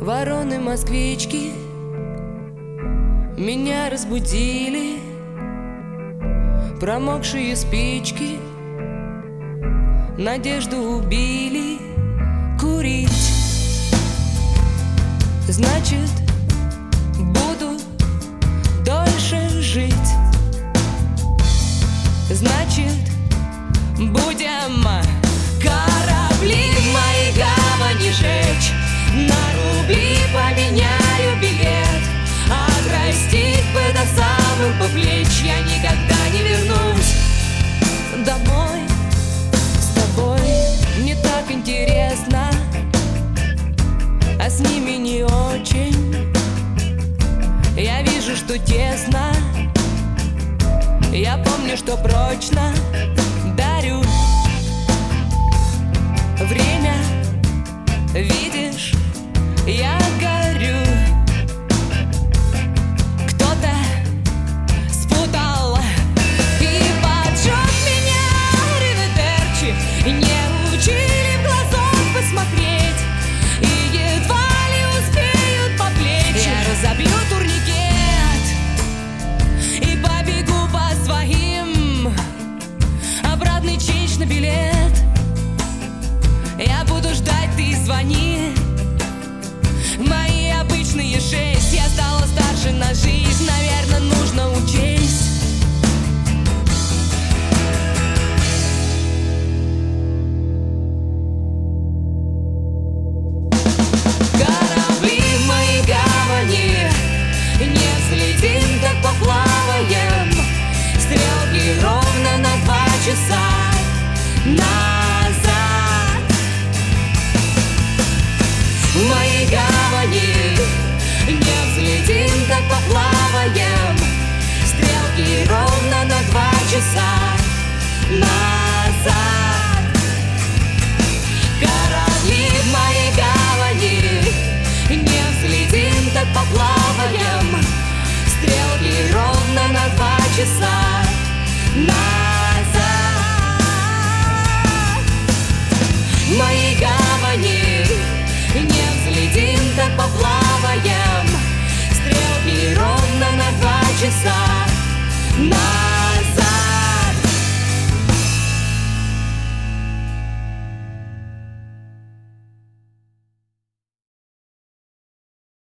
Вороны-москвички меня разбудили, промокшие спички надежду убили. Курить значит буду дольше жить, значит будем корабли в моей гавани жечь, на рубли поменяю билет, отрастить бы до самых по плеч. Я никогда не вернусь домой с тобой. Мне так интересно, а с ними не очень. Я вижу, что тесно, я помню, что прочно дарю время. Видишь, я горю. Кто-то спутал и поджег меня. Риведерчи не учили в глазок посмотреть, и едва ли успеют по плечи. Я разобью турникет и побегу по своим. Обратный ченч на билет. Я буду ждать, ты звони. Мои обычные 6. Я стала старше на жизнь, наверное, нужно учесть. Корабли в моей гавани, не взлетим, так поплаваем. Стрелки ровно на 2 часа назад. В моей гавани не взлетим, так поплаваем. Стрелки ровно на 2 часа назад.